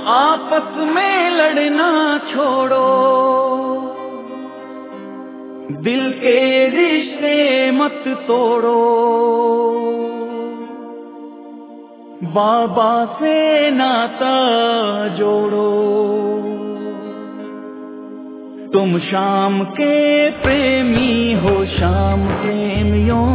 आपस में लड़ना छोड़ो, दिल के रिश्ते मत तोड़ो, बाबा से नाता जोड़ो। तुम शाम के प्रेमी हो, शाम प्रेमियों,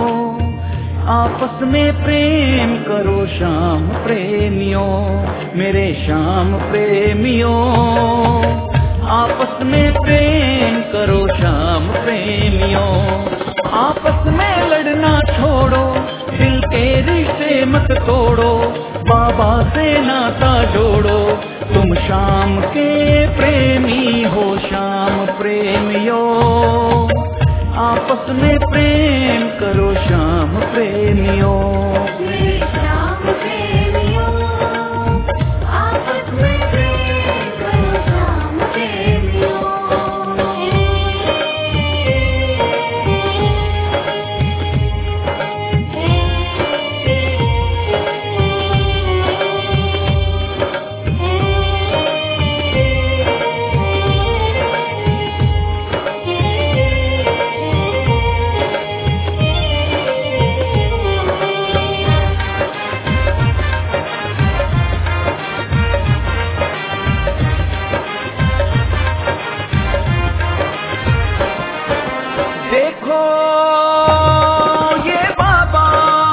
आपस में प्रेम करो शाम प्रेमियों, मेरे शाम प्रेमियों। आपस में प्रेम करो शाम प्रेमियों, आपस में लड़ना छोड़ो, दिल के रिश्ते मत तोड़ो, बाबा से नाता जोड़ो। तुम शाम के प्रेमी हो, शाम प्रेमियों, आपस में प्रेम करो शाम प्रेमियों। शाम प्रेमियों, आपस में प्रेम करो शाम प्रेमियों। देखो ये बाबा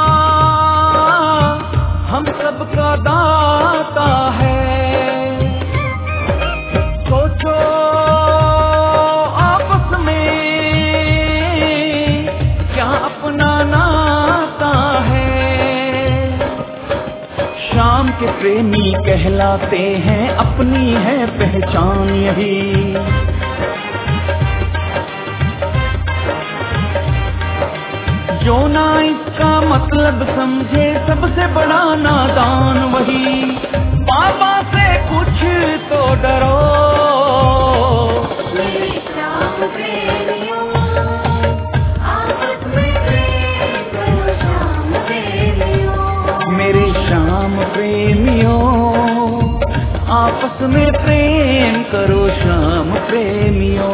हम सबका दाता है, सोचो आपस में क्या अपना नाता है। शाम के प्रेमी कहलाते हैं, अपनी है पहचान यही। जो ना इसका मतलब समझे, सबसे बड़ा नादान वही। बाबा से कुछ तो डरो, शाम प्रेमियों, आपस में प्रेम करो शाम प्रेमियों। मेरे शाम प्रेमियों, आपस में प्रेम करो शाम प्रेमियों।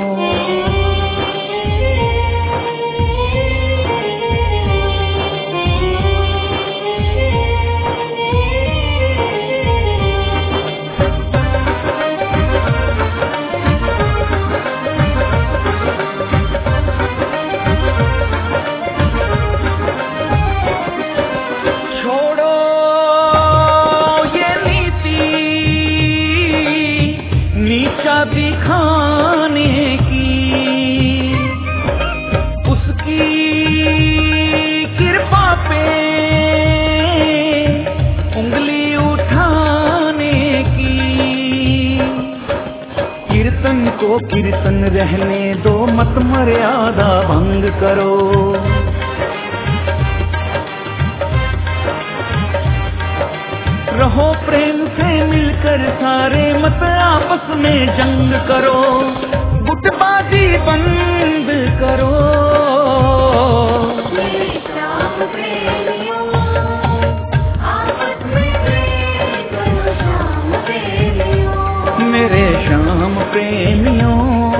दिखाने की उसकी कृपा पे उंगली उठाने की। कीर्तन को कीर्तन रहने दो, मत मर्यादा भंग करो। रहो प्रेम से मिलकर सारे, मत आपस में जंग करो। गुटबाजी बंद करो, शाम प्रेमियों, आपस में प्रेम करो शाम प्रेमियों। मेरे शाम प्रेमियों,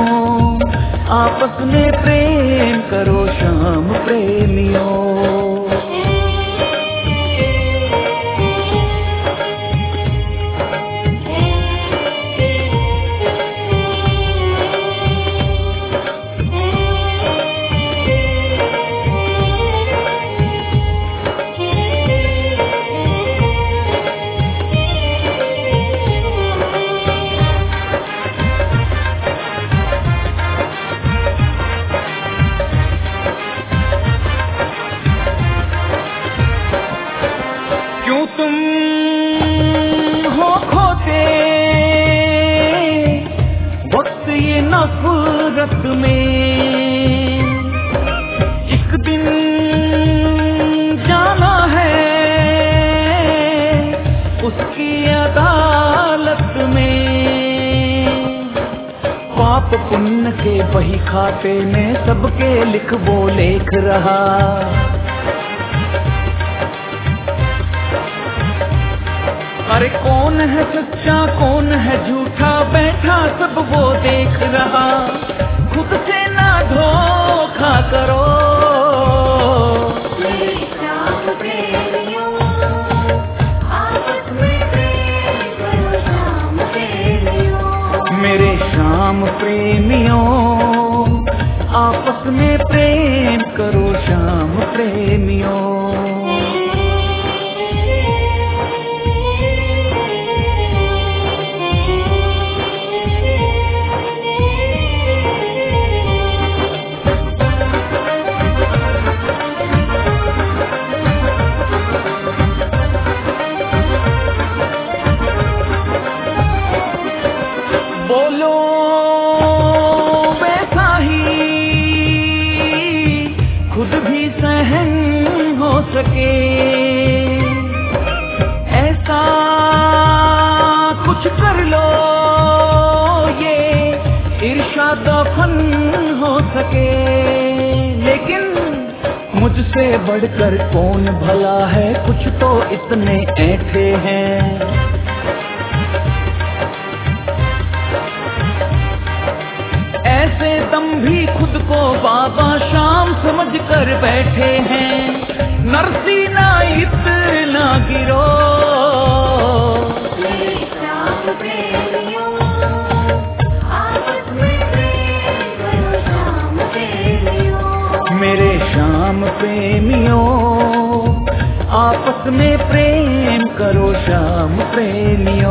आपस में प्रेम करो शाम प्रेमियों। क्यों तुम हो खोते वक्त ये नफरत में, एक दिन जाना है उसकी अदालत में। पाप पुण्य के बही खाते में सबके लिख वो लेख रहा। अरे कौन है सच्चा कौन है झूठा, बैठा सब वो देख रहा, खुद से ना धोखा करो। मेरे श्याम प्रेमियों, आपस में प्रेम करो श्याम प्रेमियों। मेरे श्याम प्रेमियों, आपस में प्रेम करो श्याम प्रेमियों। बोलो वैसा ही खुद भी सहन हो सके, ऐसा कुछ कर लो ये ईर्ष्या दफन हो सके। लेकिन मुझसे बढ़कर कौन भला है, कुछ तो इतने ऐठे हैं। ऐसे दम भी खुद को बाबा शाम समझ कर बैठे हैं, नरसीना इतना गिरो। मेरे श्याम प्रेमियों, आपस में प्रेम करो श्याम प्रेमियों। मेरे श्याम प्रेमियों, आपस में प्रेम करो श्याम प्रेमियों।